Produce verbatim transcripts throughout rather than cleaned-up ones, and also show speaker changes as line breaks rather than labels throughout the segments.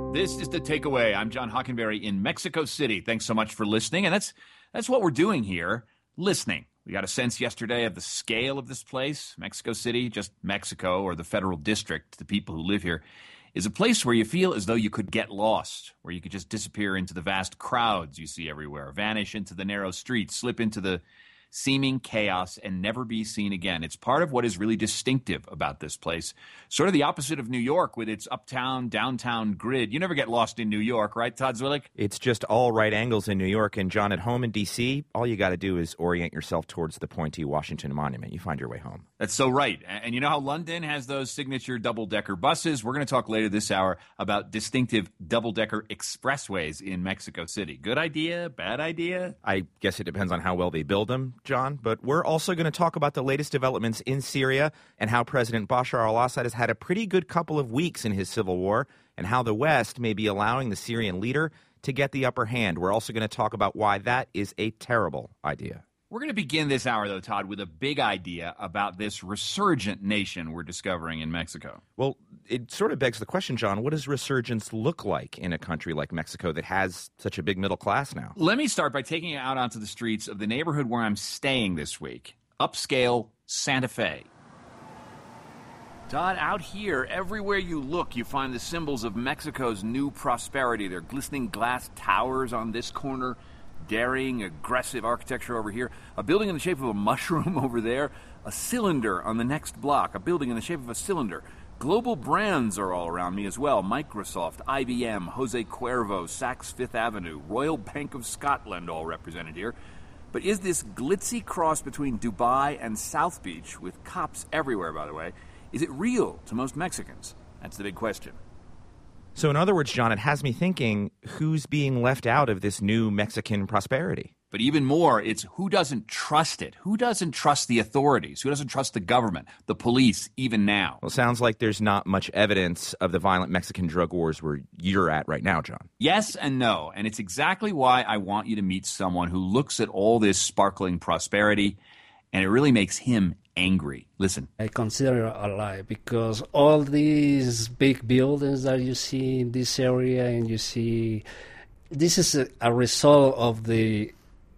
This is The Takeaway. I'm John Hockenberry in Mexico City. Thanks so much for listening. And that's that's what we're doing here, listening. We got a sense yesterday of the scale of this place. Mexico City, just Mexico, or the federal district, the people who live here, is a place where you feel as though you could get lost, where you could just disappear into the vast crowds you see everywhere, vanish into the narrow streets, slip into the seeming chaos, and never be seen again. It's part of what is really distinctive about this place. Sort of the opposite of New York with its uptown, downtown grid. You never get lost in New York, right, Todd Zwillich?
It's just all right angles in New York. And, John, at home in D C, all you got to do is orient yourself towards the pointy Washington Monument. You find your way home.
That's so right. And you know how London has those signature double-decker buses? We're going to talk later this hour about distinctive double-decker expressways in Mexico City. Good idea? Bad idea?
I guess it depends on how well they build them, John. But we're also going to talk about the latest developments in Syria and how President Bashar al-Assad has had a pretty good couple of weeks in his civil war and how the West may be allowing the Syrian leader to get the upper hand. We're also going to talk about why that is a terrible idea.
We're going to begin this hour, though, Todd, with a big idea about this resurgent nation we're discovering in Mexico.
Well, it sort of begs the question, John, what does resurgence look like in a country like Mexico that has such a big middle class now?
Let me start by taking you out onto the streets of the neighborhood where I'm staying this week, upscale Santa Fe. Todd, out here, everywhere you look, you find the symbols of Mexico's new prosperity. There are glistening glass towers on this corner, daring, aggressive architecture over here, a building in the shape of a mushroom over there, a cylinder on the next block, a building in the shape of a cylinder. Global brands are all around me as well. Microsoft, I B M, Jose Cuervo, Saks Fifth Avenue, Royal Bank of Scotland all represented here. But is this glitzy cross between Dubai and South Beach, with cops everywhere, by the way, is it real to most Mexicans? That's the big question.
So in other words, John, it has me thinking, who's being left out of this new Mexican prosperity?
But even more, it's who doesn't trust it? Who doesn't trust the authorities? Who doesn't trust the government, the police, even now?
Well, it sounds like there's not much evidence of the violent Mexican drug wars where you're at right now, John.
Yes and no, and it's exactly why I want you to meet someone who looks at all this sparkling prosperity, and it really makes him angry. Listen.
I consider it a lie because all these big buildings that you see in this area, and you see, this is a, a result of the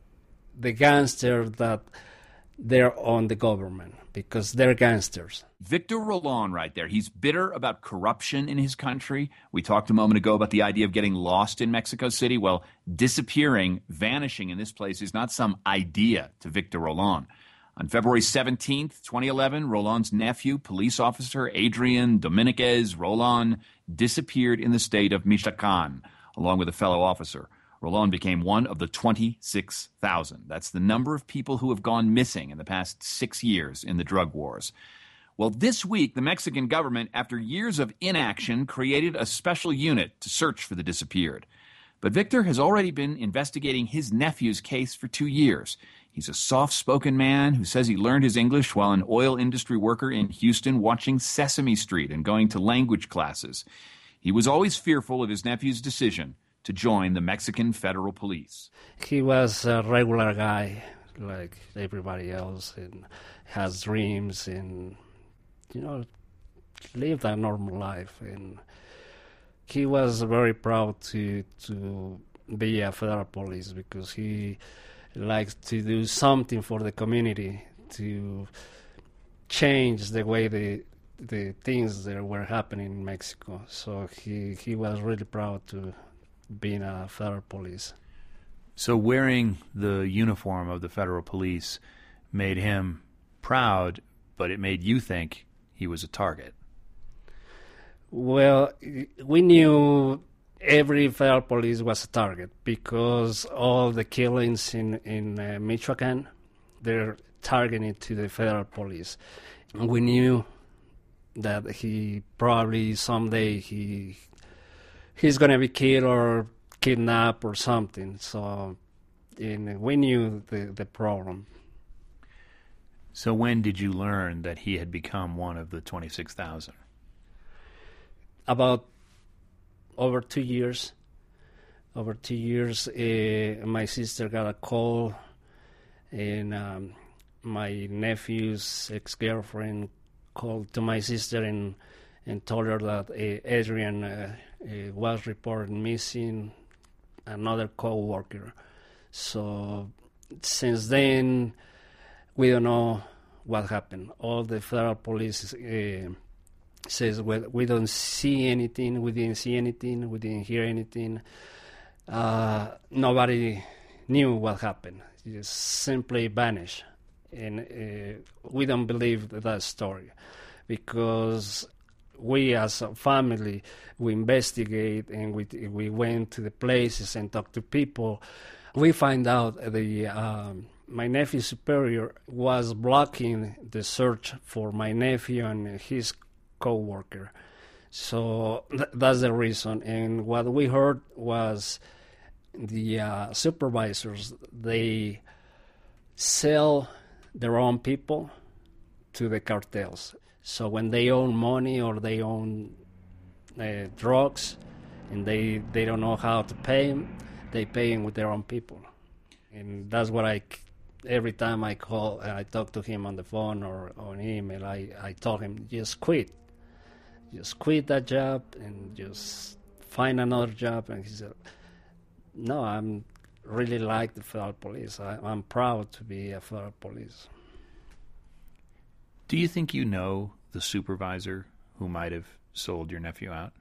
the gangsters that they're on the government because they're gangsters.
Victor Rolón right there. He's bitter about corruption in his country. We talked a moment ago about the idea of getting lost in Mexico City. Well, disappearing, vanishing in this place is not some idea to Victor Rolón. On February seventeenth, twenty eleven, Rolón's nephew, police officer Adrian Domínguez Rolón, disappeared in the state of Michoacán, along with a fellow officer. Rolón became one of the twenty-six thousand. That's the number of people who have gone missing in the past six years in the drug wars. Well, this week, the Mexican government, after years of inaction, created a special unit to search for the disappeared. But Victor has already been investigating his nephew's case for two years. He's a soft-spoken man who says he learned his English while an oil industry worker in Houston watching Sesame Street and going to language classes. He was always fearful of his nephew's decision to join the Mexican Federal Police.
He was a regular guy like everybody else and has dreams and, you know, lived a normal life. And he was very proud to to be a federal police because he likes to do something for the community to change the way the the things that were happening in Mexico. So he, he was really proud to being a federal police.
So wearing the uniform of the federal police made him proud, but it made you think he was a target.
Well, we knew every federal police was a target because all the killings in, in uh, Michoacán, they're targeted to the federal police. And we knew that he probably someday he he's going to be killed or kidnapped or something. So and we knew the, the problem.
So when did you learn that he had become one of the twenty-six thousand?
About over two years. Over two years, uh, my sister got a call, and um, my nephew's ex-girlfriend called to my sister and and told her that uh, Adrian uh, uh, was reported missing, another co-worker. So since then, we don't know what happened. All the federal police uh, says, well, we don't see anything, we didn't see anything, we didn't hear anything. Uh, nobody knew what happened. It just simply vanished. And uh, we don't believe that story because we as a family, we investigate and we we went to the places and talked to people. We find out the um, my nephew superior was blocking the search for my nephew and his co-worker. So th- that's the reason. And what we heard was the uh, supervisors, they sell their own people to the cartels. So when they own money or they own uh, drugs and they, they don't know how to pay them, they pay them with their own people. And that's what I, every time I call, I talk to him on the phone or on email, I, I told him, just quit. Just quit that job and just find another job. And he said, no, I'm really like the federal police. I, I'm proud to be a federal police.
Do you think you know the supervisor who might have sold your nephew out?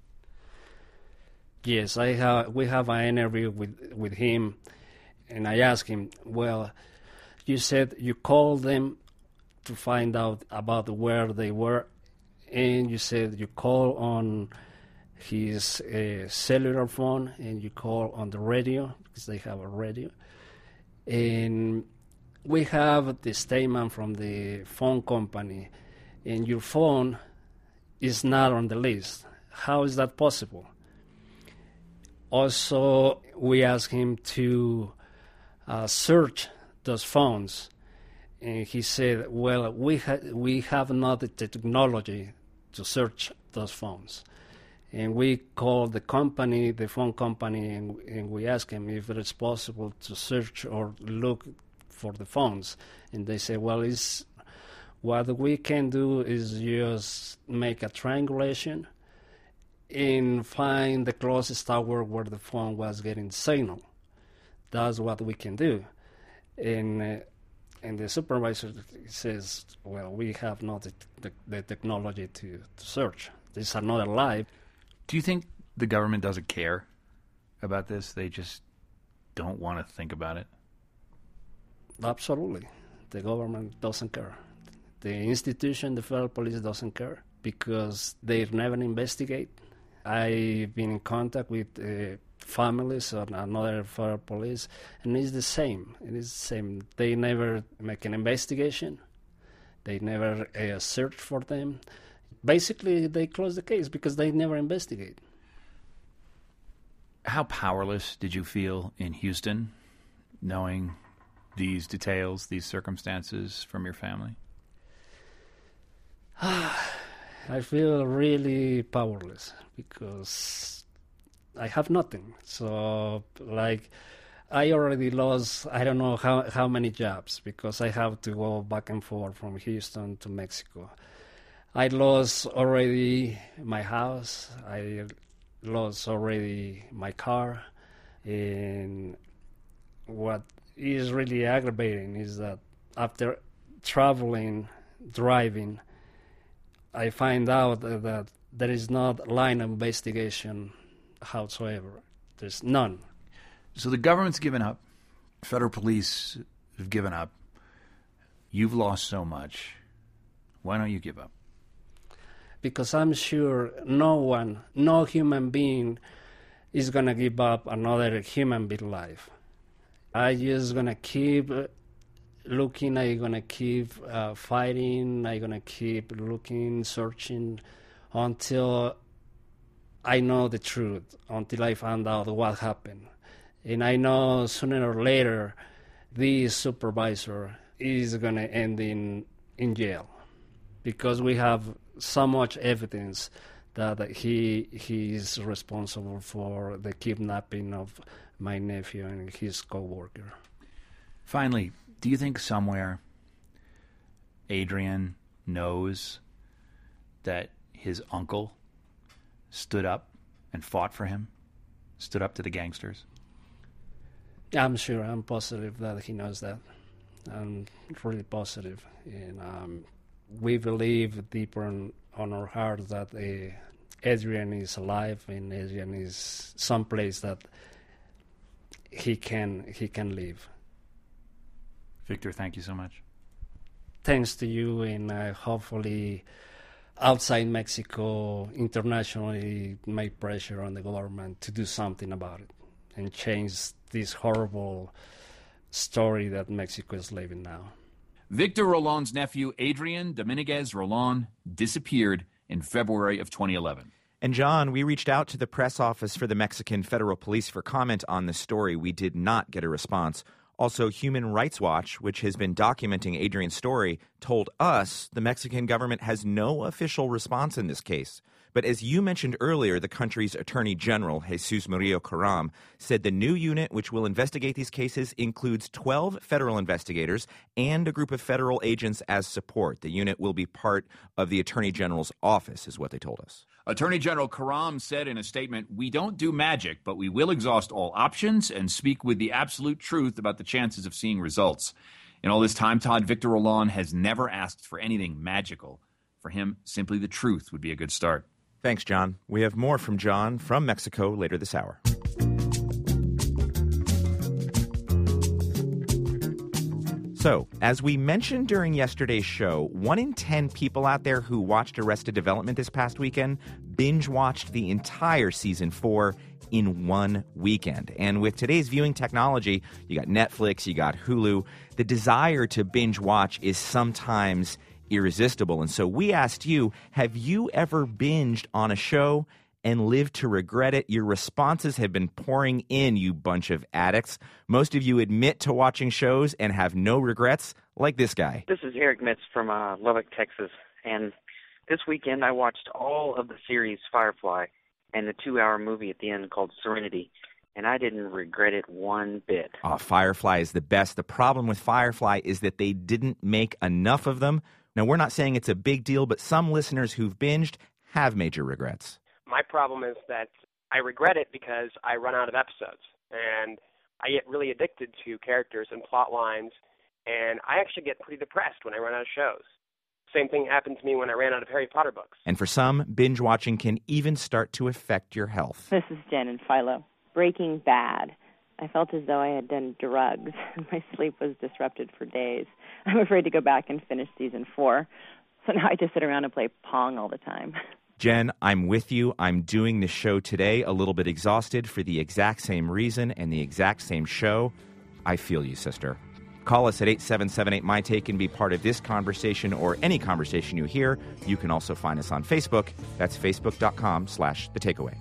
Yes, I have. We have an interview with with him, and I asked him, well, you said you called them to find out about where they were, and you said you call on his uh, cellular phone and you call on the radio because they have a radio, and we have the statement from the phone company, and your phone is not on the list. How is that possible? Also, we asked him to uh, search those phones, and he said, well, we, ha- we have not the technology to search those phones. And we called the company, the phone company, and, and we asked him if it is possible to search or look for the phones. And they say, well, it's, what we can do is just make a triangulation and find the closest tower where the phone was getting signal. That's what we can do. And uh, and the supervisor says, well, we have not the, the, the technology to, to search. This is another lie.
Do you think the government doesn't care about this? They just don't want to think about it?
Absolutely. The government doesn't care. The institution, the federal police, doesn't care because they never investigate. I've been in contact with uh, families or another federal police, and it's the same. It is the same. They never make an investigation. They never uh, search for them. Basically, they close the case because they never investigate.
How powerless did you feel in Houston, knowing these details, these circumstances from your family?
I feel really powerless because I have nothing. So, like, I already lost, I don't know how, how many jobs because I have to go back and forth from Houston to Mexico. I lost already my house. I lost already my car. And what is really aggravating is that after traveling, driving, I find out that there is not line of investigation whatsoever. There's none.
So the government's given up. Federal police have given up. You've lost so much. Why don't you give up?
Because I'm sure no one, no human being is going to give up another human being life. I'm just going to keep looking, I'm going to keep uh, fighting, I'm going to keep looking, searching until I know the truth, until I find out what happened. And I know sooner or later this supervisor is going to end in, in jail because we have so much evidence that he he is responsible for the kidnapping of my nephew and his co-worker.
Finally, do you think somewhere Adrian knows that his uncle stood up and fought for him, stood up to the gangsters?
I'm sure. I'm positive that he knows that. I'm really positive. And um, we believe deeper on, on our heart that uh, Adrian is alive and Adrian is someplace that he can he can live.
Victor, thank you so much.
Thanks to you, and uh, hopefully outside Mexico, internationally, make pressure on the government to do something about it and change this horrible story that Mexico is living now.
Victor Rolon's nephew, Adrian Dominguez Rolon, disappeared in February of twenty eleven.
And John, we reached out to the press office for the Mexican Federal Police for comment on this story. We did not get a response. Also, Human Rights Watch, which has been documenting Adrian's story, told us the Mexican government has no official response in this case. But as you mentioned earlier, the country's Attorney General, Jesus Murillo Caram, said the new unit which will investigate these cases includes twelve federal investigators and a group of federal agents as support. The unit will be part of the Attorney General's office, is what they told us.
Attorney General Caram said in a statement, "We don't do magic, but we will exhaust all options and speak with the absolute truth about the chances of seeing results." In all this time, Todd, Victor Rolon has never asked for anything magical. For him, simply the truth would be a good start.
Thanks, John. We have more from John from Mexico later this hour. So, as we mentioned during yesterday's show, one in ten people out there who watched Arrested Development this past weekend binge-watched the entire season four in one weekend. And with today's viewing technology, you got Netflix, you got Hulu, the desire to binge-watch is sometimes irresistible. And so we asked you, have you ever binged on a show and lived to regret it? Your responses have been pouring in, you bunch of addicts. Most of you admit to watching shows and have no regrets, like this guy.
This is Eric Mitz from uh, Lubbock, Texas. And this weekend I watched all of the series Firefly and the two-hour movie at the end called Serenity. And I didn't regret it one bit.
Oh, Firefly is the best. The problem with Firefly is that they didn't make enough of them. Now, we're not saying it's a big deal, but some listeners who've binged have major regrets.
My problem is that I regret it because I run out of episodes, and I get really addicted to characters and plot lines, and I actually get pretty depressed when I run out of shows. Same thing happened to me when I ran out of Harry Potter books.
And for some, binge watching can even start to affect your health.
This is Jen in Philo. Breaking Bad. I felt as though I had done drugs. My sleep was disrupted for days. I'm afraid to go back and finish season four. So now I just sit around and play Pong all the time.
Jen, I'm with you. I'm doing this show today a little bit exhausted for the exact same reason and the exact same show. I feel you, sister. Call us at eight seven seven eight, M Y T A K E and be part of this conversation or any conversation you hear. You can also find us on Facebook. That's facebook.com slash the takeaway.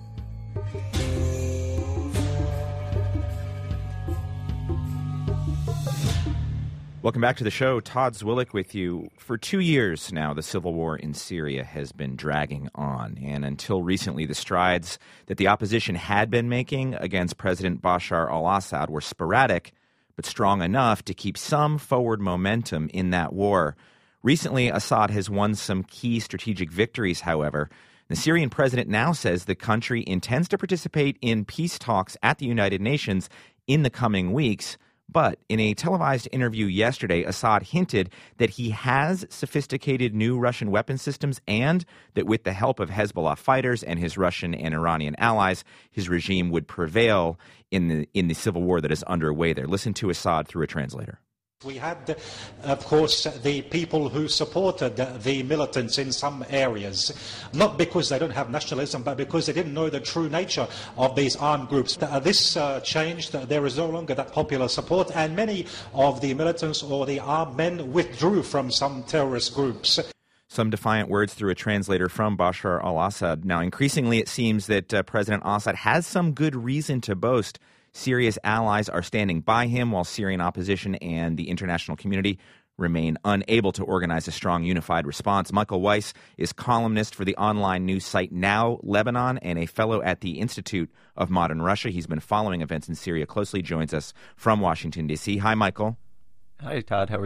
Welcome back to the show. Todd Zwillich with you. For two years now, the civil war in Syria has been dragging on. And until recently, the strides that the opposition had been making against President Bashar al-Assad were sporadic, but strong enough to keep some forward momentum in that war. Recently, Assad has won some key strategic victories, however. The Syrian president now says the country intends to participate in peace talks at the United Nations in the coming weeks. But in a televised interview yesterday, Assad hinted that he has sophisticated new Russian weapon systems and that with the help of Hezbollah fighters and his Russian and Iranian allies, his regime would prevail in the in the civil war that is underway there. Listen to Assad through a translator.
We had, of course, the people who supported the militants in some areas, not because they don't have nationalism, but because they didn't know the true nature of these armed groups. This uh, changed. There is no longer that popular support, and many of the militants or the armed men withdrew from some terrorist groups.
Some defiant words through a translator from Bashar al-Assad. Now, increasingly, it seems that uh, President Assad has some good reason to boast. Syria's allies are standing by him while Syrian opposition and the international community remain unable to organize a strong, unified response. Michael Weiss is columnist for the online news site Now Lebanon and a fellow at the Institute of Modern Russia. He's been following events in Syria closely, joins us from Washington, D C. Hi, Michael.
Hi, Todd. How are you?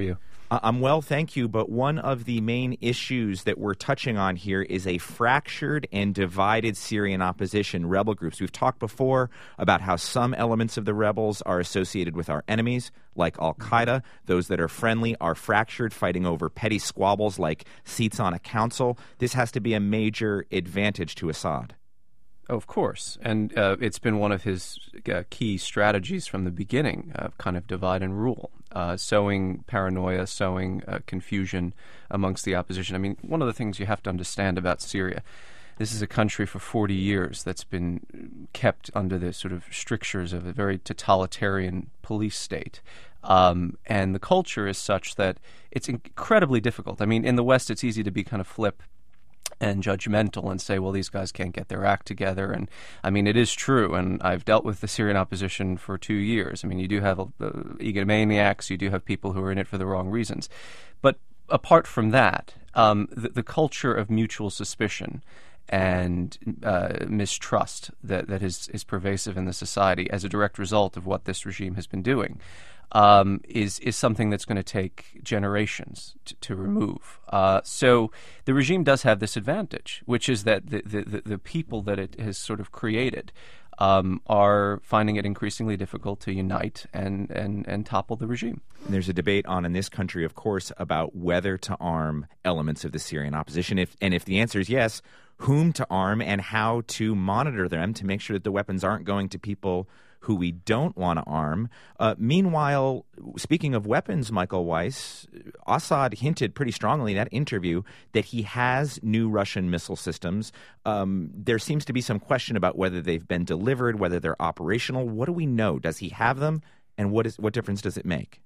I'm well, thank you. But one of the main issues that we're touching on here is a fractured and divided Syrian opposition, rebel groups. We've talked before about how some elements of the rebels are associated with our enemies, like al-Qaeda. Those that are friendly are fractured, fighting over petty squabbles like seats on a council. This has to be a major advantage to Assad.
Of course. And uh, it's been one of his uh, key strategies from the beginning, uh, kind of divide and rule, uh, sowing paranoia, sowing uh, confusion amongst the opposition. I mean, one of the things you have to understand about Syria, this is a country for forty years that's been kept under the sort of strictures of a very totalitarian police state. Um, and the culture is such that it's incredibly difficult. I mean, in the West, it's easy to be kind of flip and judgmental and say, well, these guys can't get their act together. And I mean, it is true. And I've dealt with the Syrian opposition for two years. I mean, you do have uh, egomaniacs, you do have people who are in it for the wrong reasons. But apart from that, um, the, the culture of mutual suspicion and uh, mistrust that, that is, is pervasive in the society as a direct result of what this regime has been doing Um, is is something that's going to take generations to, to remove. Uh, so the regime does have this advantage, which is that the the, the people that it has sort of created um, are finding it increasingly difficult to unite and, and, and topple the regime.
There's a debate on in this country, of course, about whether to arm elements of the Syrian opposition. If and if the answer is yes, whom to arm and how to monitor them to make sure that the weapons aren't going to people who we don't want to arm. Uh, meanwhile, speaking of weapons, Michael Weiss, Assad hinted pretty strongly in that interview that he has new Russian missile systems. Um, there seems to be some question about whether they've been delivered, whether they're operational. What do we know? Does he have them? And what is what difference does it make?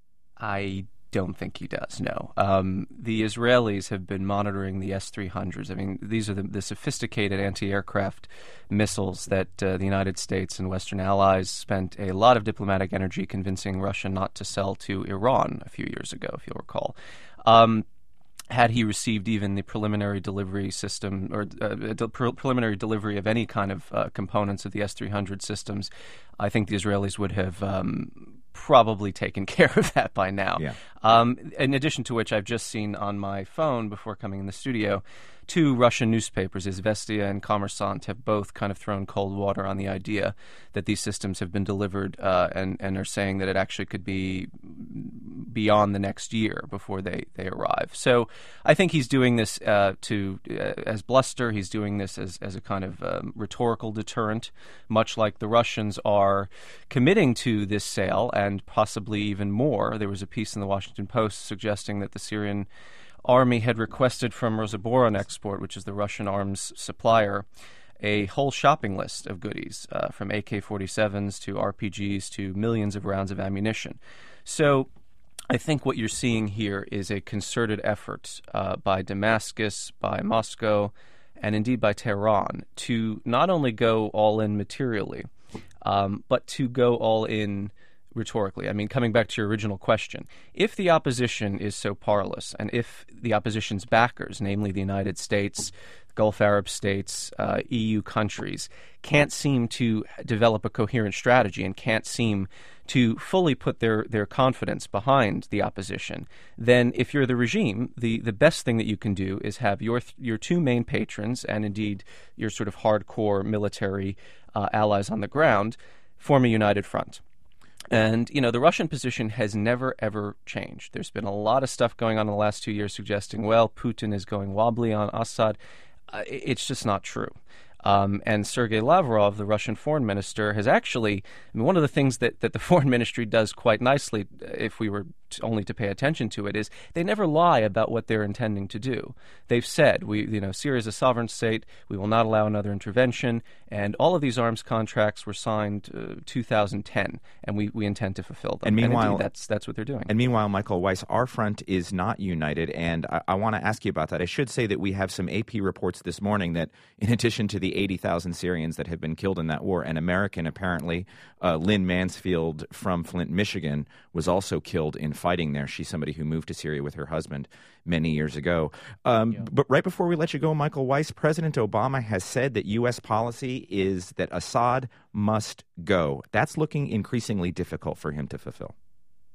I don't think he does, no. Um, the Israelis have been monitoring the S three hundreds. I mean, these are the, the sophisticated anti-aircraft missiles that uh, the United States and Western allies spent a lot of diplomatic energy convincing Russia not to sell to Iran a few years ago, if you'll recall. Um, had he received even the preliminary delivery system or uh, the pre- preliminary delivery of any kind of uh, components of the S three hundred systems, I think the Israelis would have um, probably taken care of that by now.
Yeah.
Um, in addition to which, I've just seen on my phone before coming in the studio, two Russian newspapers, Izvestia and Kommersant, have both kind of thrown cold water on the idea that these systems have been delivered uh, and, and are saying that it actually could be beyond the next year before they, they arrive. So I think he's doing this uh, to uh, as bluster. He's doing this as, as a kind of um, rhetorical deterrent, much like the Russians are committing to this sale and possibly even more. There was a piece in the Washington Post suggesting that the Syrian Army had requested from Rosaboronexport, which is the Russian arms supplier, a whole shopping list of goodies, uh, from A K forty-sevens to R P Gs to millions of rounds of ammunition. So I think what you're seeing here is a concerted effort uh, by Damascus, by Moscow, and indeed by Tehran to not only go all in materially, um, but to go all in rhetorically. I mean, coming back to your original question, if the opposition is so powerless, and if the opposition's backers, namely the United States, Gulf Arab states, uh, E U countries, can't seem to develop a coherent strategy and can't seem to fully put their, their confidence behind the opposition, then if you're the regime, the, the best thing that you can do is have your your two main patrons and indeed your sort of hardcore military uh, allies on the ground form a united front. And, you know, the Russian position has never, ever changed. There's been a lot of stuff going on in the last two years suggesting, well, Putin is going wobbly on Assad. Uh, it's just not true. Um, and Sergei Lavrov, the Russian foreign minister, has actually, I mean, one of the things that, that the foreign ministry does quite nicely, if we were to, only to pay attention to it, is they never lie about what they're intending to do. They've said, we, you know, Syria is a sovereign state, we will not allow another intervention, and all of these arms contracts were signed uh, two thousand ten, and we, we intend to fulfill them.
And meanwhile,
and indeed, that's that's what they're doing.
And meanwhile, Michael Weiss, our front is not united, and I, I want to ask you about that. I should say that we have some A P reports this morning that, in addition to the eighty thousand Syrians that have been killed in that war, an American, apparently, uh, Lynn Mansfield from Flint, Michigan, was also killed in fighting there. She's somebody who moved to Syria with her husband many years ago. Um, yeah. But right before we let you go, Michael Weiss, President Obama has said that U S policy is that Assad must go. That's looking increasingly difficult for him to fulfill.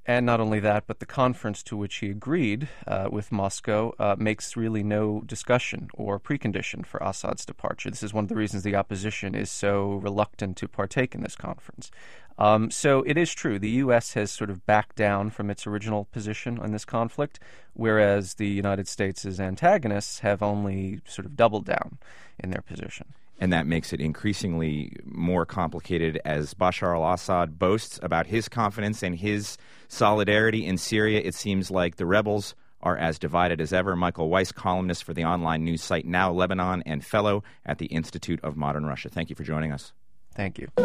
And not only that, but the conference to which he agreed uh, with Moscow uh, makes really no discussion or precondition for Assad's departure. This is one of the reasons the opposition is so reluctant to partake in this conference. Um, so it is true, the U S has sort of backed down from its original position on this conflict, whereas the United States' antagonists have only sort of doubled down in their position.
And that makes it increasingly more complicated as Bashar al-Assad boasts about his confidence and his solidarity in Syria. It seems like the rebels are as divided as ever. Michael Weiss, columnist for the online news site Now Lebanon and fellow at the Institute of Modern Russia. Thank you for joining us.
Thank you.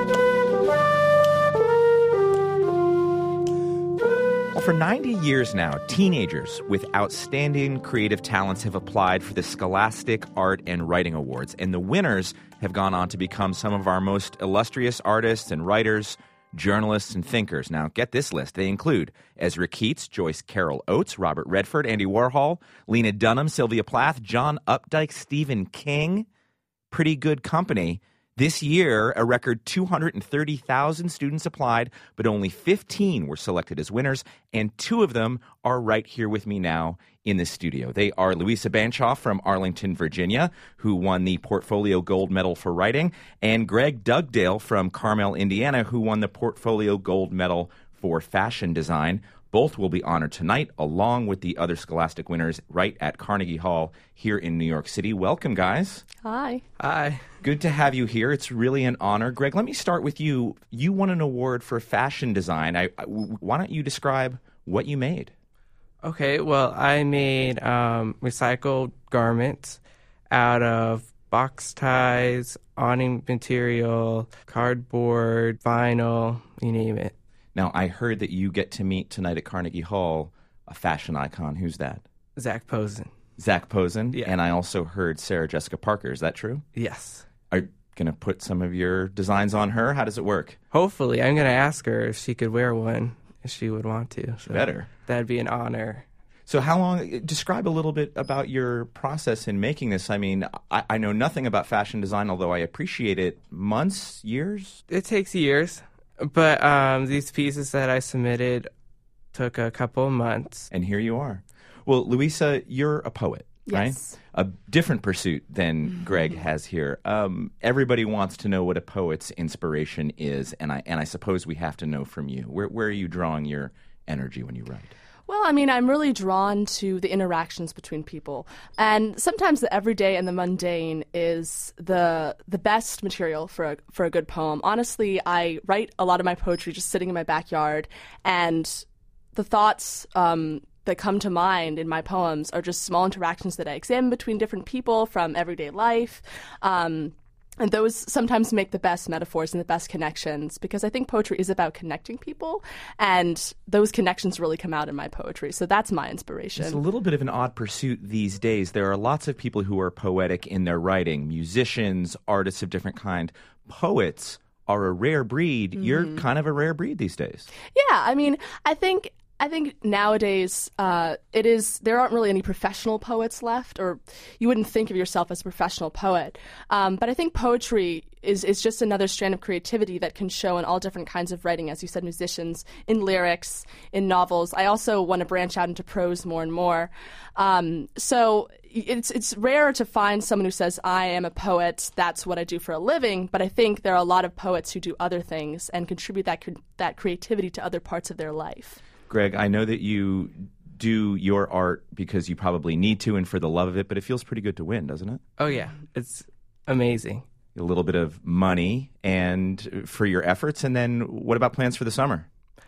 Well, for ninety years now, teenagers with outstanding creative talents have applied for the Scholastic Art and Writing Awards, and the winners have gone on to become some of our most illustrious artists and writers, journalists, and thinkers. Now, get this list. They include Ezra Keats, Joyce Carol Oates, Robert Redford, Andy Warhol, Lena Dunham, Sylvia Plath, John Updike, Stephen King. Pretty good company. This year, a record two hundred thirty thousand students applied, but only fifteen were selected as winners, and two of them are right here with me now in the studio. They are Louisa Banchoff from Arlington, Virginia, who won the Portfolio Gold Medal for Writing, and Greg Dugdale from Carmel, Indiana, who won the Portfolio Gold Medal for Fashion Design. Both will be honored tonight, along with the other Scholastic winners right at Carnegie Hall here in New York City. Welcome, guys.
Hi.
Hi.
Good to have you here. It's really an honor. Greg, let me start with you. You won an award for fashion design. I, I, why don't you describe what you made?
Okay, well, I made um, recycled garments out of box ties, awning material, cardboard, vinyl, you name it.
Now, I heard that you get to meet tonight at Carnegie Hall a fashion icon. Who's that?
Zac Posen.
Zac Posen?
Yeah.
And I also heard Sarah Jessica Parker. Is that true?
Yes.
Are you going to put some of your designs on her? How does it work?
Hopefully. I'm going to ask her if she could wear one, if she would want to. So
better.
That'd be an honor.
So how long, describe a little bit about your process in making this. I mean, I, I know nothing about fashion design, although I appreciate it. Months, years?
It takes years. But um, these pieces that I submitted took a couple of months.
And here you are. Well, Louisa, you're a poet, right?
Yes.
A different pursuit than Greg has here. Um, everybody wants to know what a poet's inspiration is, and I and I suppose we have to know from you. Where where are you drawing your energy when you write?
Well, I mean, I'm really drawn to the interactions between people. And sometimes the everyday and the mundane is the the best material for a, for a good poem. Honestly, I write a lot of my poetry just sitting in my backyard, and the thoughts um, that come to mind in my poems are just small interactions that I examine between different people from everyday life. Um And those sometimes make the best metaphors and the best connections, because I think poetry is about connecting people, and those connections really come out in my poetry. So that's my inspiration.
It's a little bit of an odd pursuit these days. There are lots of people who are poetic in their writing, musicians, artists of different kind. Poets are a rare breed. Mm-hmm. You're kind of a rare breed these days.
Yeah, I mean, I think... I think nowadays uh, it is there aren't really any professional poets left, or you wouldn't think of yourself as a professional poet. Um, but I think poetry is, is just another strand of creativity that can show in all different kinds of writing, as you said, musicians, in lyrics, in novels. I also want to branch out into prose more and more. Um, so it's it's rare to find someone who says, I am a poet, that's what I do for a living, but I think there are a lot of poets who do other things and contribute that that creativity to other parts of their life.
Greg, I know that you do your art because you probably need to and for the love of it, but it feels pretty good to win, doesn't it?
Oh, yeah. It's amazing.
A little bit of money and for your efforts. And then what about plans for the summer?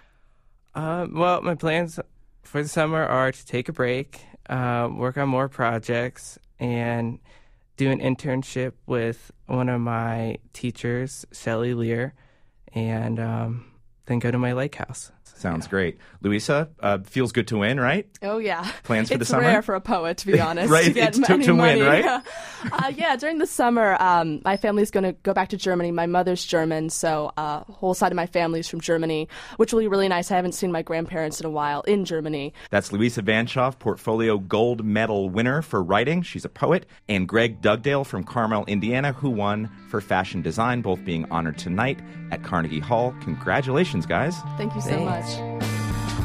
Uh, well, my plans for the summer are to take a break, uh, work on more projects, and do an internship with one of my teachers, Shelley Lear, and um, then go to my lake house.
Sounds great. Louisa, uh, feels good to win, right?
Oh, yeah.
Plans for
it's
the summer?
It's rare for a poet, to be honest.
Right,
to get
it's to, to win, right?
uh, yeah, during the summer, um, my family's going to go back to Germany. My mother's German, so a uh, whole side of my family is from Germany, which will be really nice. I haven't seen my grandparents in a while in Germany.
That's Louisa Banchoff, Portfolio Gold Medal winner for writing. She's a poet. And Greg Dugdale from Carmel, Indiana, who won for fashion design, both being honored tonight at Carnegie Hall. Congratulations, guys.
Thank you so
Thanks.
much.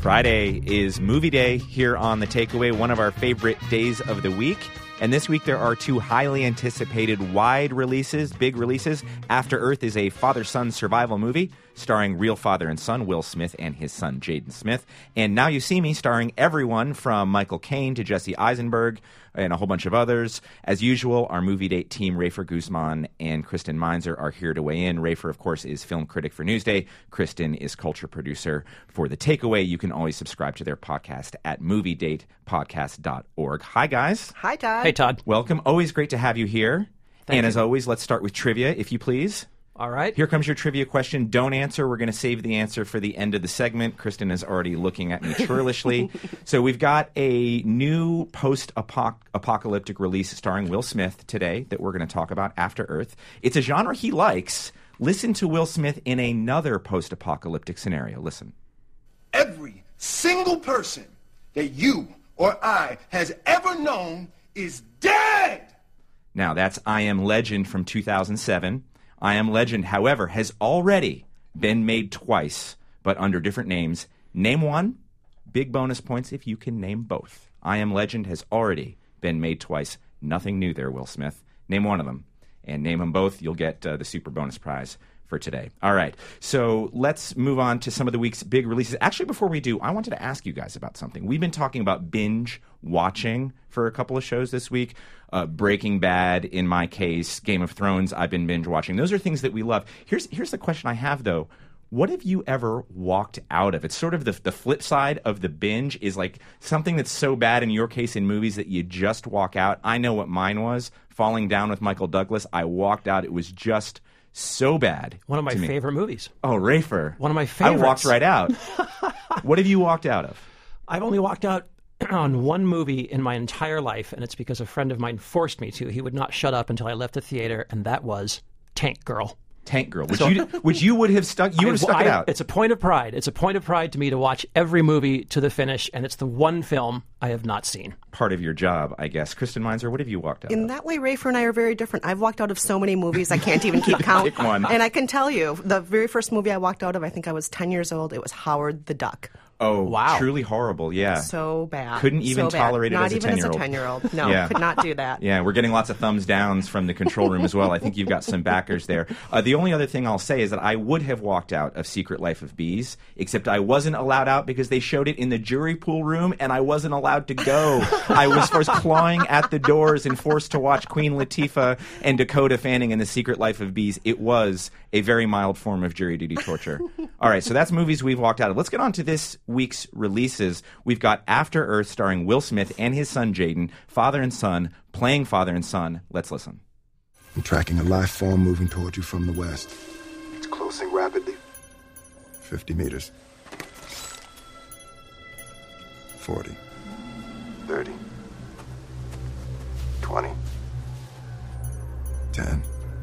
Friday is movie day here on The Takeaway, one of our favorite days of the week. And this week there are two highly anticipated wide releases, big releases. After Earth is a father-son survival movie starring real father and son Will Smith and his son Jaden Smith. And Now You See Me starring everyone from Michael Caine to Jesse Eisenberg and a whole bunch of others. As usual, our movie date team, Rafer Guzman and Kristen Meinzer, are here to weigh in. Rafer, of course, is film critic for Newsday. Kristen is culture producer for The Takeaway. You can always subscribe to their podcast at movie date podcast dot org. Hi, guys.
Hi, Todd.
Hey, Todd.
Welcome. Always great to have you here.
Thank
and
you.
as always, let's start with trivia, if you please.
All right.
Here comes your trivia question. Don't answer. We're going to save the answer for the end of the segment. Kristen is already looking at me churlishly. So we've got a new post-apocalyptic release starring Will Smith today that we're going to talk about, After Earth. It's a genre he likes. Listen to Will Smith in another post-apocalyptic scenario. Listen.
Every single person that you or I has ever known is dead.
Now, that's I Am Legend from two thousand seven. I Am Legend, however, has already been made twice, but under different names. Name one. Big bonus points if you can name both. I Am Legend has already been made twice. Nothing new there, Will Smith. Name one of them. And name them both. You'll get uh, the super bonus prize for today. All right. So let's move on to some of the week's big releases. Actually, before we do, I wanted to ask you guys about something. We've been talking about binge watching for a couple of shows this week. Uh, Breaking Bad, in my case, Game of Thrones, I've been binge watching. Those are things that we love. Here's here's the question I have, though. What have you ever walked out of? It's sort of the, the flip side of the binge is like something that's so bad in your case in movies that you just walk out. I know what mine was. Falling Down with Michael Douglas. I walked out. It was just so bad.
One of my favorite movies.
Oh, Rafer.
One of my favorites.
I walked right out. What have you walked out of?
I've only walked out on one movie in my entire life, and it's because a friend of mine forced me to. He would not shut up until I left the theater, and that was Tank Girl.
Tank Girl, which, so, you, which you would have stuck, you would have stuck
I,
it out.
It's a point of pride. It's a point of pride to me to watch every movie to the finish, and it's the one film I have not seen.
Part of your job, I guess. Kristen Meinzer, what have you walked out
In
of?
that way, Rafer and I are very different. I've walked out of so many movies I can't even keep count.
Pick one.
And I can tell you, the very first movie I walked out of, I think I was ten years old. It was Howard the Duck.
Oh,
wow.
Truly horrible, yeah.
So bad.
Couldn't even
so
tolerate
bad.
it as a ten-year-old.
Not even as a ten-year-old. No,
yeah.
could not do that.
Yeah, we're getting lots of thumbs downs from the control room as well. I think you've got some backers there. Uh, the only other thing I'll say is that I would have walked out of Secret Life of Bees, except I wasn't allowed out because they showed it in the jury pool room, and I wasn't allowed to go. I was first clawing at the doors and forced to watch Queen Latifah and Dakota Fanning in The Secret Life of Bees. It was a very mild form of jury duty torture. All right, so that's movies we've walked out of. Let's get on to this week's release. We've got After Earth starring Will Smith and his son Jaden, father and son, playing father and son. Let's listen.
I'm tracking a life form moving toward you from the west. It's closing rapidly. fifty meters. forty. thirty. twenty. ten.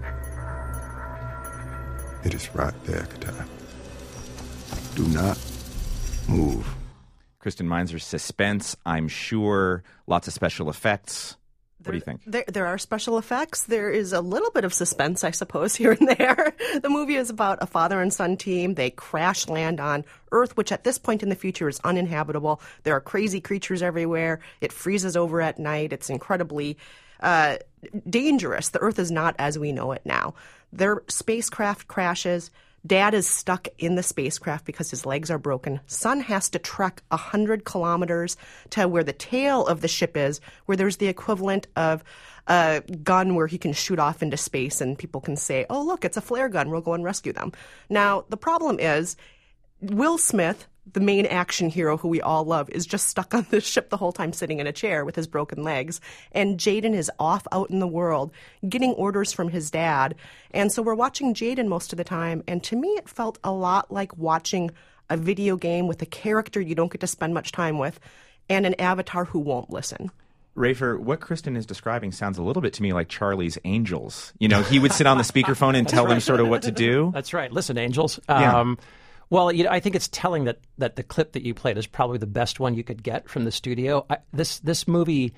It is right there, Katai. Do not move.
Kristen Meinzer's suspense, I'm sure. Lots of special effects. What
There,
do you think?
There, there are special effects. There is a little bit of suspense, I suppose, here and there. The movie is about a father and son team. They crash land on Earth, which at this point in the future is uninhabitable. There are crazy creatures everywhere. It freezes over at night. It's incredibly uh, dangerous. The Earth is not as we know it now. Their spacecraft crashes. Dad is stuck in the spacecraft because his legs are broken. Son has to trek one hundred kilometers to where the tail of the ship is, where there's the equivalent of a gun where he can shoot off into space and people can say, oh, look, it's a flare gun. We'll go and rescue them. Now, the problem is Will Smith, the main action hero who we all love, is just stuck on this ship the whole time sitting in a chair with his broken legs. And Jaden is off out in the world getting orders from his dad. And so we're watching Jaden most of the time. And to me, it felt a lot like watching a video game with a character you don't get to spend much time with and an avatar who won't listen.
Rafer, what Kristen is describing sounds a little bit to me like Charlie's Angels. You know, he would sit on the speakerphone and tell
right.
them sort of what to do.
That's right. Listen, Angels.
Yeah.
Um, Well, you know, I think it's telling that, that the clip that you played is probably the best one you could get from the studio. I, this this movie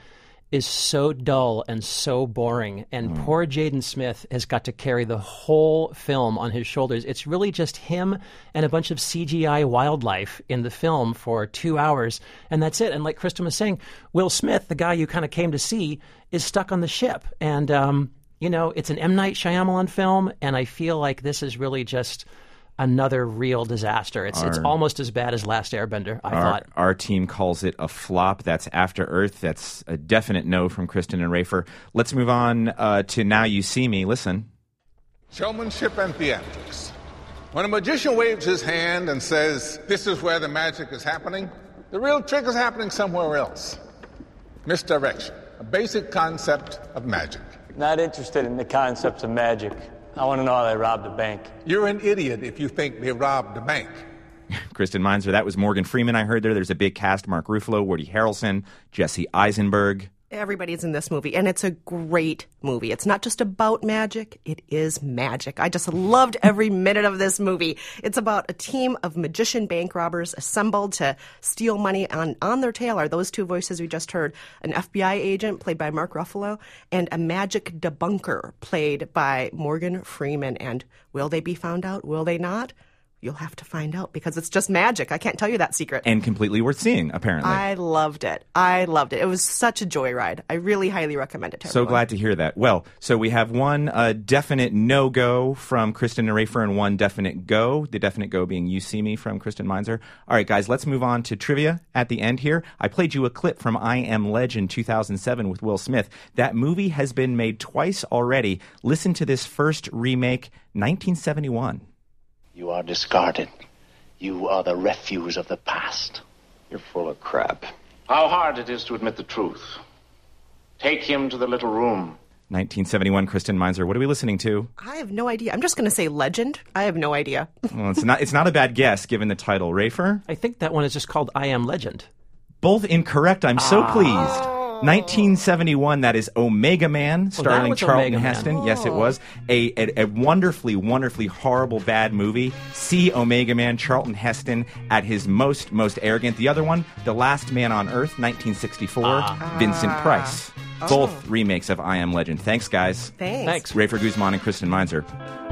is so dull and so boring, and
Mm.
poor Jaden Smith has got to carry the whole film on his shoulders. It's really just him and a bunch of C G I wildlife in the film for two hours, and that's it. And like Kristen was saying, Will Smith, the guy you kind of came to see, is stuck on the ship. And, um, you know, it's an M. Night Shyamalan film, and I feel like this is really just another real disaster. It's
Our-
it's almost as bad as Last Airbender, I
our,
thought.
Our team calls it a flop. That's After Earth. That's a definite no from Kristen and Rafer. Let's move on uh, to Now You See Me. Listen.
Showmanship and theatrics. When a magician waves his hand and says, "This is where the magic is happening," the real trick is happening somewhere else. Misdirection, a basic concept of magic.
Not interested in the concepts of magic. I want to know how they robbed a bank.
You're an idiot if you think they robbed the bank.
Kristen Meinzer, that was Morgan Freeman I heard there. There's a big cast, Mark Ruffalo, Woody Harrelson, Jesse Eisenberg.
Everybody's in this movie, and it's a great movie. It's not just about magic, it is magic. I just loved every minute of this movie. It's about a team of magician bank robbers assembled to steal money. On, on their tail are those two voices we just heard, an F B I agent played by Mark Ruffalo and a magic debunker played by Morgan Freeman. And will they be found out? Will they not? You'll have to find out because it's just magic. I can't tell you that secret.
And completely worth seeing, apparently.
I loved it. I loved it. It was such a joyride. I really highly recommend it to
So
everyone.
glad to hear that. Well, so we have one uh, definite no-go from Kristen and Rafer and one definite go, the definite go being You See Me from Kristen Meinzer. All right, guys, let's move on to trivia at the end here. I played you a clip from I Am Legend two thousand seven with Will Smith. That movie has been made twice already. Listen to this first remake, nineteen seventy-one.
You are discarded. You are the refuse of the past. You're full of crap. How hard it is to admit the truth. Take him to the little room.
nineteen seventy-one, Kristen Meinzer. What are we listening to?
I have no idea. I'm just going to say legend. I have no idea.
Well, it's not, it's not a bad guess given the title. Rafer?
I think that one is just called I Am Legend.
Both incorrect. I'm so
Ah.
pleased. nineteen seventy-one, that is Omega Man, starring
was
Charlton
Omega Man.
Heston. Yes, it was. A, a, a wonderfully, wonderfully horrible, bad movie. See Omega Man, Charlton Heston at his most, most arrogant. The other one, The Last Man on Earth, nineteen sixty-four,
Ah.
Vincent Price.
Oh.
Both remakes of I Am Legend. Thanks, guys.
Thanks.
Thanks.
Rafer Guzman and Kristen Meinzer.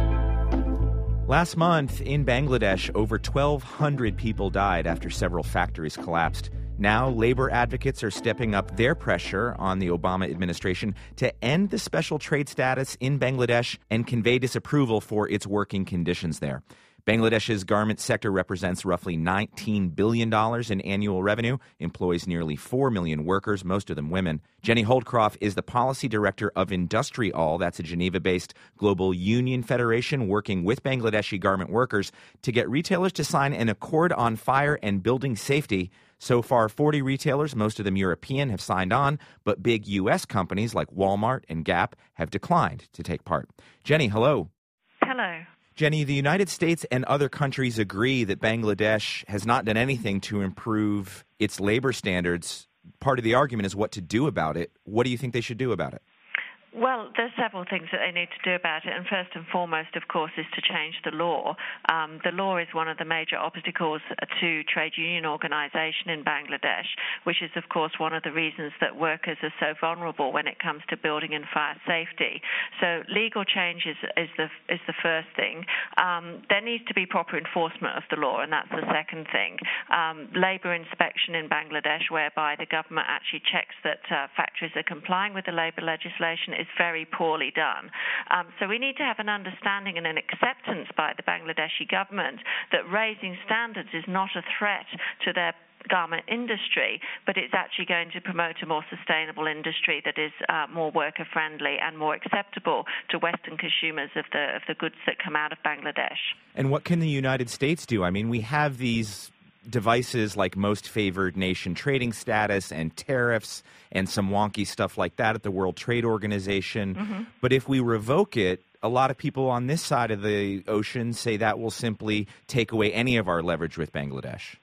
Last month in Bangladesh, over twelve hundred people died after several factories collapsed. Now, labor advocates are stepping up their pressure on the Obama administration to end the special trade status in Bangladesh and convey disapproval for its working conditions there. Bangladesh's garment sector represents roughly nineteen billion dollars in annual revenue, employs nearly four million workers, most of them women. Jenny Holdcroft is the policy director of IndustriAll, that's a Geneva-based global union federation working with Bangladeshi garment workers to get retailers to sign an accord on fire and building safety. So far, forty retailers, most of them European, have signed on, but big U S companies like Walmart and Gap have declined to take part. Jenny, hello.
Hello.
Jenny, the United States and other countries agree that Bangladesh has not done anything to improve its labor standards. Part of the argument is what to do about it. What do you think they should do about it?
Well, there's several things that they need to do about it, and first and foremost, of course, is to change the law. Um, the law is one of the major obstacles to trade union organisation in Bangladesh, which is, of course, one of the reasons that workers are so vulnerable when it comes to building and fire safety. So legal change is, is, the, is the first thing. Um, there needs to be proper enforcement of the law, and that's the second thing. Um, labour inspection in Bangladesh, whereby the government actually checks that uh, factories are complying with the labour legislation, is very poorly done. Um, so we need to have an understanding and an acceptance by the Bangladeshi government that raising standards is not a threat to their garment industry, but it's actually going to promote a more sustainable industry that is uh, more worker-friendly and more acceptable to Western consumers of the of the goods that come out of Bangladesh.
And what can the United States do? I mean, we have these devices like most favored nation trading status and tariffs and some wonky stuff like that at the World Trade Organization.
Mm-hmm.
But if we revoke it, a lot of people on this side of the ocean say that will simply take away any of our leverage with Bangladesh.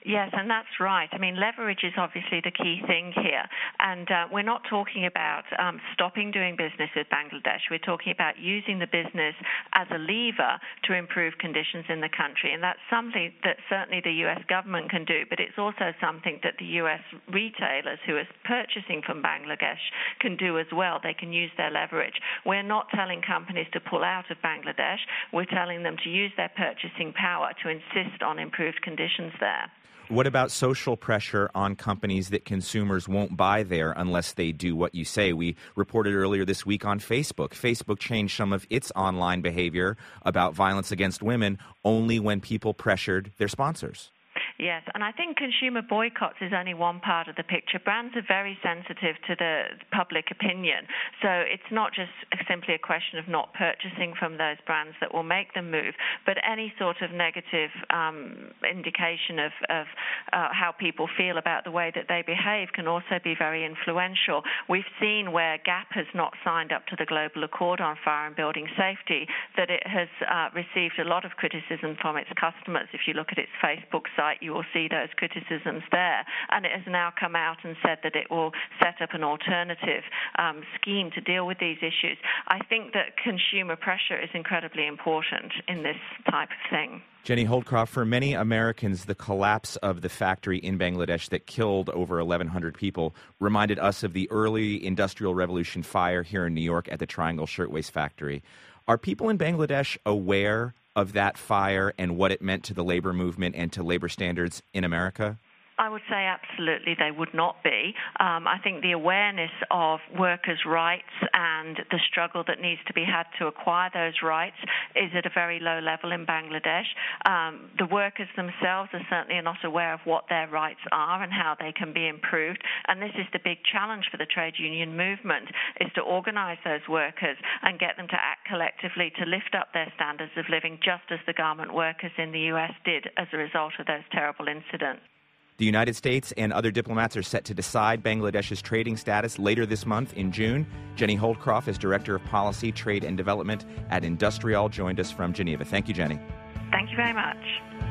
Yes, and that's right. I mean, leverage is obviously the key thing here. And uh, we're not talking about um, stopping doing business with Bangladesh. We're talking about using the business as a lever to improve conditions in the country. And that's something that certainly the U S government can do, but it's also something that the U S retailers who are purchasing from Bangladesh can do as well. They can use their leverage. We're not telling companies to pull out of Bangladesh. We're telling them to use their purchasing power to insist on improved conditions there.
What about social pressure on companies that consumers won't buy there unless they do what you say? We reported earlier this week on Facebook. Facebook changed some of its online behavior about violence against women only when people pressured their sponsors.
Yes, and I think consumer boycotts is only one part of the picture. Brands are very sensitive to the public opinion, so it's not just simply a question of not purchasing from those brands that will make them move, but any sort of negative um, indication of, of uh, how people feel about the way that they behave can also be very influential. We've seen where Gap has not signed up to the Global Accord on Fire and Building Safety, that it has uh, received a lot of criticism from its customers. If you look at its Facebook site, you will see those criticisms there. And it has now come out and said that it will set up an alternative um, scheme to deal with these issues. I think that consumer pressure is incredibly important in this type of thing.
Jenny Holdcroft, for many Americans, the collapse of the factory in Bangladesh that killed over eleven hundred people reminded us of the early Industrial Revolution fire here in New York at the Triangle Shirtwaist Factory. Are people in Bangladesh aware of that fire and what it meant to the labor movement and to labor standards in America?
I would say absolutely they would not be. Um, I think the awareness of workers' rights and the struggle that needs to be had to acquire those rights is at a very low level in Bangladesh. Um, the workers themselves are certainly not aware of what their rights are and how they can be improved. And this is the big challenge for the trade union movement, is to organize those workers and get them to act collectively to lift up their standards of living, just as the garment workers in the U S did as a result of those terrible incidents.
The United States and other diplomats are set to decide Bangladesh's trading status later this month in June. Jenny Holdcroft is Director of Policy, Trade and Development at Industrial, joined us from Geneva. Thank you, Jenny.
Thank you very much.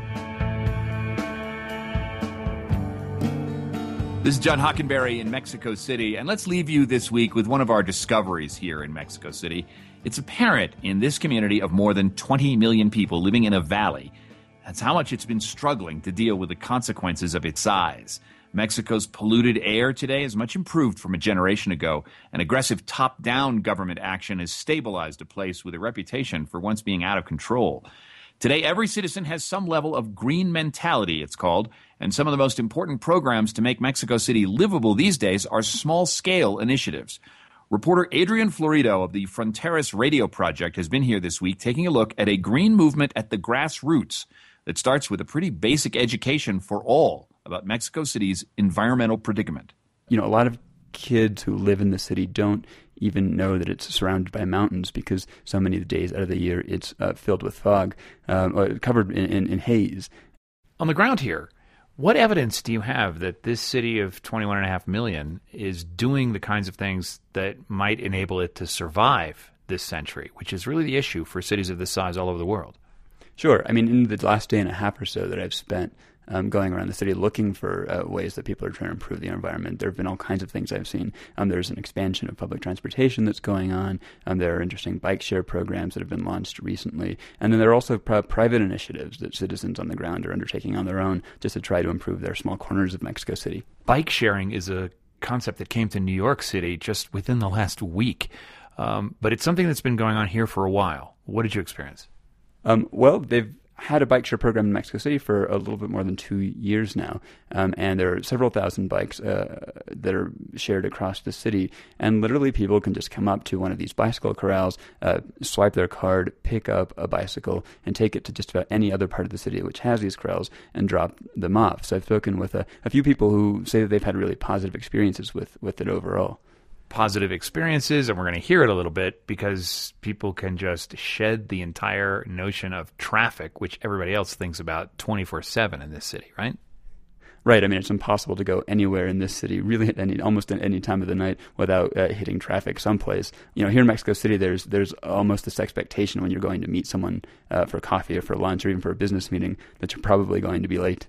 This is John Hockenberry in Mexico City, and let's leave you this week with one of our discoveries here in Mexico City. It's apparent in this community of more than twenty million people living in a valley, that's how much it's been struggling to deal with the consequences of its size. Mexico's polluted air today is much improved from a generation ago, and aggressive top-down government action has stabilized a place with a reputation for once being out of control. Today, every citizen has some level of green mentality, it's called, and some of the most important programs to make Mexico City livable these days are small-scale initiatives. Reporter Adrian Florido of the Fronteras Radio Project has been here this week taking a look at a green movement at the grassroots that starts with a pretty basic education for all about Mexico City's environmental predicament.
You know, a lot of kids who live in the city don't even know that it's surrounded by mountains because so many of the days out of the year it's uh, filled with fog, um, covered in, in, in haze.
On the ground here, what evidence do you have that this city of twenty-one point five million is doing the kinds of things that might enable it to survive this century, which is really the issue for cities of this size all over the world?
Sure. I mean, in the last day and a half or so that I've spent um, going around the city looking for uh, ways that people are trying to improve the environment, there have been all kinds of things I've seen. Um, there's an expansion of public transportation that's going on. Um, there are interesting bike share programs that have been launched recently. And then there are also pri- private initiatives that citizens on the ground are undertaking on their own just to try to improve their small corners of Mexico City.
Bike sharing is a concept that came to New York City just within the last week. Um, but it's something that's been going on here for a while. What did you experience?
Um, well, they've had a bike share program in Mexico City for a little bit more than two years now, um, and there are several thousand bikes uh, that are shared across the city, and literally people can just come up to one of these bicycle corrals, uh, swipe their card, pick up a bicycle, and take it to just about any other part of the city which has these corrals and drop them off. So I've spoken with a, a few people who say that they've had really positive experiences with, with it overall.
Positive experiences, and we're going to hear it a little bit because people can just shed the entire notion of traffic, which everybody else thinks about twenty-four seven in this city, right?
Right. I mean, it's impossible to go anywhere in this city, really at any, almost at any time of the night without uh, hitting traffic someplace. You know, here in Mexico City, there's there's almost this expectation when you're going to meet someone uh, for coffee or for lunch or even for a business meeting that you're probably going to be late.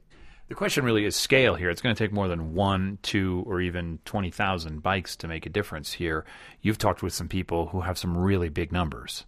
The question really is scale here. It's going to take more than one, two, or even twenty thousand bikes to make a difference here. You've talked with some people who have some really big numbers.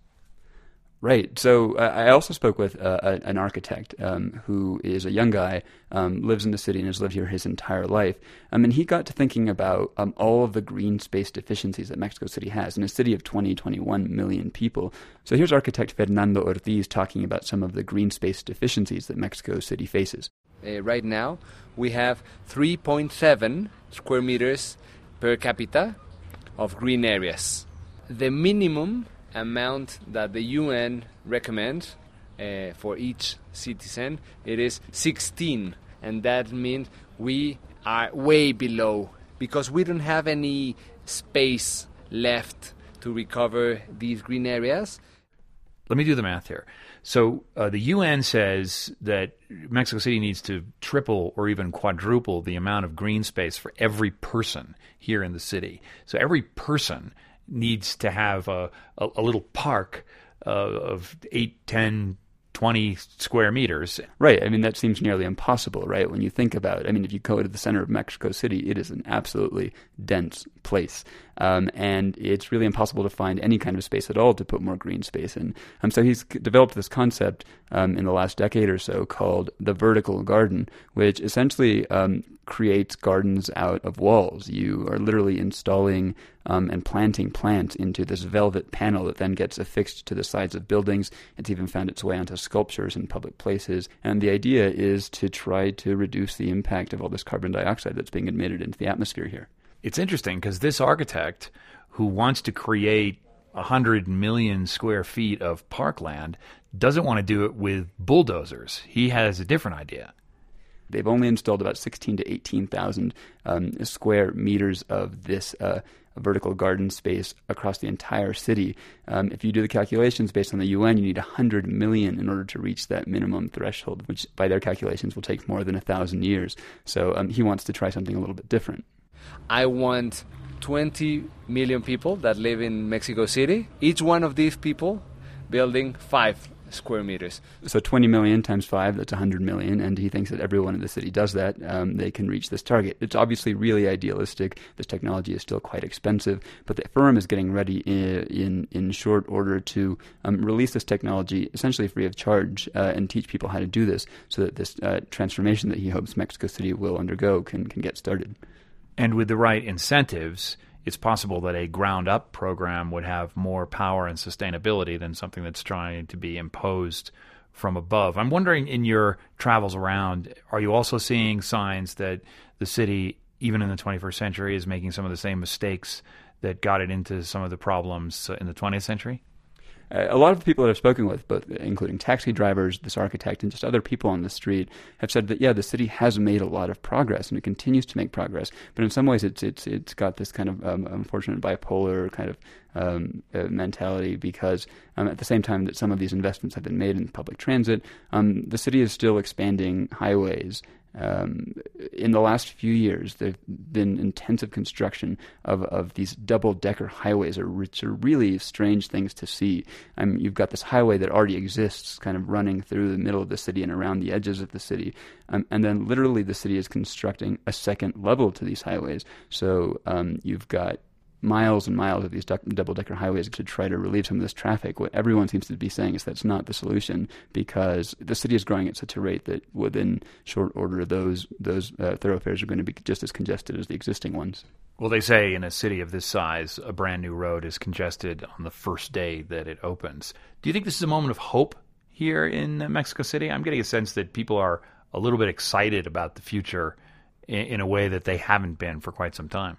Right. So uh, I also spoke with uh, a, an architect um, who is a young guy, um, lives in the city and has lived here his entire life. Um, and he got to thinking about um, all of the green space deficiencies that Mexico City has in a city of twenty, twenty-one million people. So here's architect Fernando Ortiz talking about some of the green space deficiencies that Mexico City faces.
Uh, right now, we have three point seven square meters per capita of green areas. The minimum amount that the U N recommends uh, for each citizen, it is sixteen, and that means we are way below because we don't have any space left to recover these green areas.
Let me do the math here. So uh, the U N says that Mexico City needs to triple or even quadruple the amount of green space for every person here in the city. So every person needs to have a, a, a little park uh, of eight, ten, twenty square meters.
Right. I mean, that seems nearly impossible, right? When you think about it. I mean, if you go to the center of Mexico City, it is an absolutely dense place. Um, and it's really impossible to find any kind of space at all to put more green space in. Um, so he's developed this concept um, in the last decade or so called the vertical garden, which essentially um, creates gardens out of walls. You are literally installing um, and planting plants into this velvet panel that then gets affixed to the sides of buildings. It's even found its way onto sculptures in public places. And the idea is to try to reduce the impact of all this carbon dioxide that's being emitted into the atmosphere here.
It's interesting because this architect who wants to create one hundred million square feet of parkland doesn't want to do it with bulldozers. He has a different idea.
They've only installed about sixteen to eighteen thousand um, square meters of this uh, vertical garden space across the entire city. Um, if you do the calculations based on the U N, you need one hundred million in order to reach that minimum threshold, which by their calculations will take more than a thousand years. So um, he wants to try something a little bit different.
I want twenty million people that live in Mexico City. Each one of these people building five square meters.
So twenty million times five, that's one hundred million, and he thinks that everyone in the city does that. Um, they can reach this target. It's obviously really idealistic. This technology is still quite expensive, but the firm is getting ready in in, in short order to um, release this technology essentially free of charge uh, and teach people how to do this so that this uh, transformation that he hopes Mexico City will undergo can, can get started.
And with the right incentives, it's possible that a ground-up program would have more power and sustainability than something that's trying to be imposed from above. I'm wondering, in your travels around, are you also seeing signs that the city, even in the twenty-first century, is making some of the same mistakes that got it into some of the problems in the twentieth century?
Uh, a lot of the people that I've spoken with, both including taxi drivers, this architect, and just other people on the street, have said that, yeah, the city has made a lot of progress, and it continues to make progress. But in some ways, it's it's it's got this kind of um, unfortunate bipolar kind of um, uh, mentality because um, at the same time that some of these investments have been made in public transit, um, the city is still expanding highways. Um, in the last few years, there have been intensive construction of, of these double-decker highways, which are really strange things to see. I mean, you've got this highway that already exists kind of running through the middle of the city and around the edges of the city. Um, and then literally the city is constructing a second level to these highways. So um, you've got miles and miles of these du- double-decker highways to try to relieve some of this traffic. What everyone seems to be saying is that's not the solution because the city is growing at such a rate that within short order those those uh, thoroughfares are going to be just as congested as the existing ones.
Well, they say in a city of this size, a brand new road is congested on the first day that it opens. Do you think this is a moment of hope here in Mexico City? I'm getting a sense that people are a little bit excited about the future in, in a way that they haven't been for quite some time.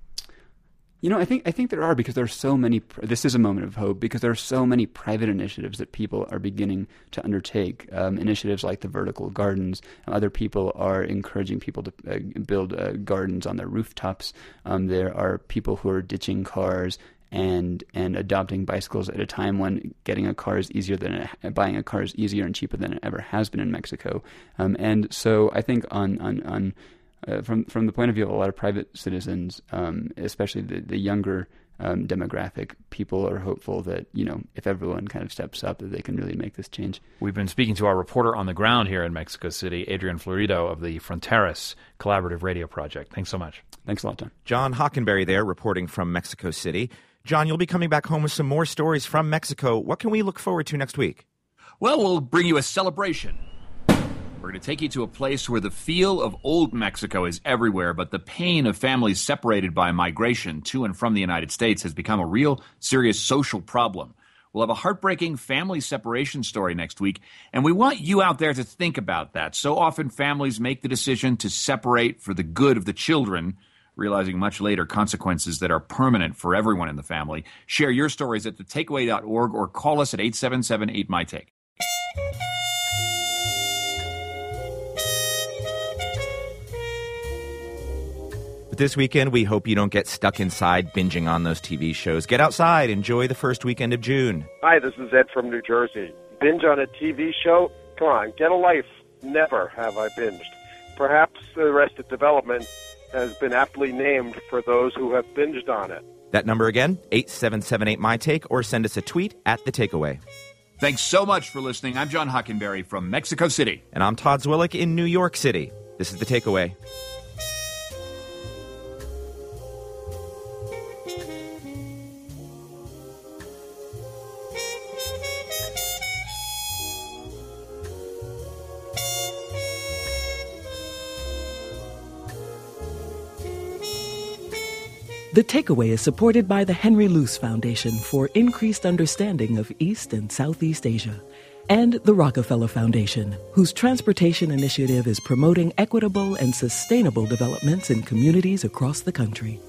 You know, I think I think there are because there are so many. This is a moment of hope because there are so many private initiatives that people are beginning to undertake. Um, initiatives like the vertical gardens. Other people are encouraging people to uh, build uh, gardens on their rooftops. Um, there are people who are ditching cars and and adopting bicycles at a time when getting a car is easier than it, buying a car is easier and cheaper than it ever has been in Mexico. Um, and so I think on on on. Uh, from from the point of view of a lot of private citizens, um, especially the, the younger um, demographic, people are hopeful that, you know, if everyone kind of steps up, that they can really make this change.
We've been speaking to our reporter on the ground here in Mexico City, Adrian Florido of the Fronteras Collaborative Radio Project. Thanks so much.
Thanks a lot, John.
John Hockenberry there, reporting from Mexico City. John, you'll be coming back home with some more stories from Mexico. What can we look forward to next week?
Well, we'll bring you a celebration. We're going to take you to a place where the feel of old Mexico is everywhere, but the pain of families separated by migration to and from the United States has become a real serious social problem. We'll have a heartbreaking family separation story next week, and we want you out there to think about that. So often families make the decision to separate for the good of the children, realizing much later consequences that are permanent for everyone in the family. Share your stories at the takeaway dot org or call us at eight seven seven eight M Y Take.
This weekend, we hope you don't get stuck inside binging on those T V shows. Get outside. Enjoy the first weekend of June.
Hi, this is Ed from New Jersey. Binge on a T V show? Come on, get a life. Never have I binged. Perhaps Arrested Development has been aptly named for those who have binged on it.
That number again, eight seven seven eight M Y Take, or send us a tweet at The Takeaway.
Thanks so much for listening. I'm John Hockenberry from Mexico City.
And I'm Todd Zwillick in New York City. This is The Takeaway.
The Takeaway is supported by the Henry Luce Foundation for Increased Understanding of East and Southeast Asia, and the Rockefeller Foundation, whose transportation initiative is promoting equitable and sustainable developments in communities across the country.